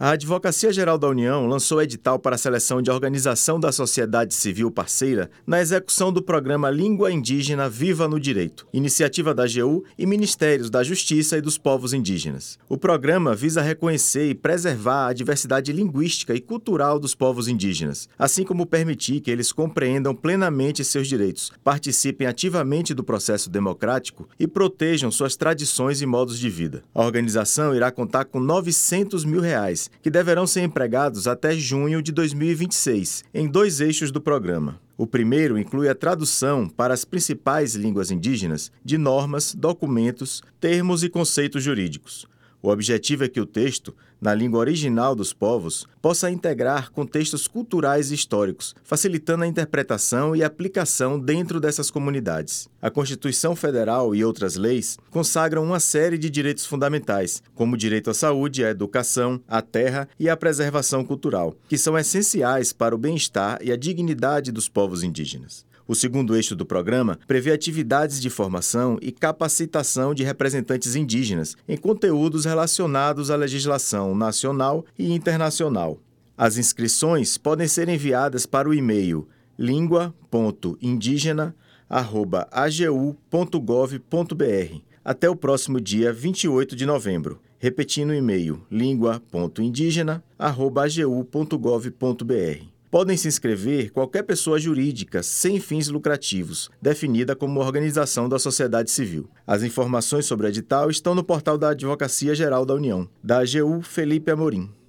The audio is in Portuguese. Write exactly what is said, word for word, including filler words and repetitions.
A Advocacia Geral da União lançou edital para a seleção de organização da sociedade civil parceira na execução do programa Língua Indígena Viva no Direito, iniciativa da A G U e Ministérios da Justiça e dos Povos Indígenas. O programa visa reconhecer e preservar a diversidade linguística e cultural dos povos indígenas, assim como permitir que eles compreendam plenamente seus direitos, participem ativamente do processo democrático e protejam suas tradições e modos de vida. A organização irá contar com novecentos mil reais, que deverão ser empregados até junho de dois mil e vinte e seis, em dois eixos do programa. O primeiro inclui a tradução para as principais línguas indígenas de normas, documentos, termos e conceitos jurídicos. O objetivo é que o texto, na língua original dos povos, possa integrar contextos culturais e históricos, facilitando a interpretação e aplicação dentro dessas comunidades. A Constituição Federal e outras leis consagram uma série de direitos fundamentais, como o direito à saúde, à educação, à terra e à preservação cultural, que são essenciais para o bem-estar e a dignidade dos povos indígenas. O segundo eixo do programa prevê atividades de formação e capacitação de representantes indígenas em conteúdos relacionados à legislação nacional e internacional. As inscrições podem ser enviadas para o e-mail língua ponto indígena arroba a g u ponto gov ponto b r até o próximo dia vinte e oito de novembro. Repetindo o e-mail língua ponto indígena arroba a g u ponto gov ponto b r. Podem se inscrever qualquer pessoa jurídica sem fins lucrativos, definida como organização da sociedade civil. As informações sobre o edital estão no portal da Advocacia Geral da União. Da A G U, Felipe Amorim.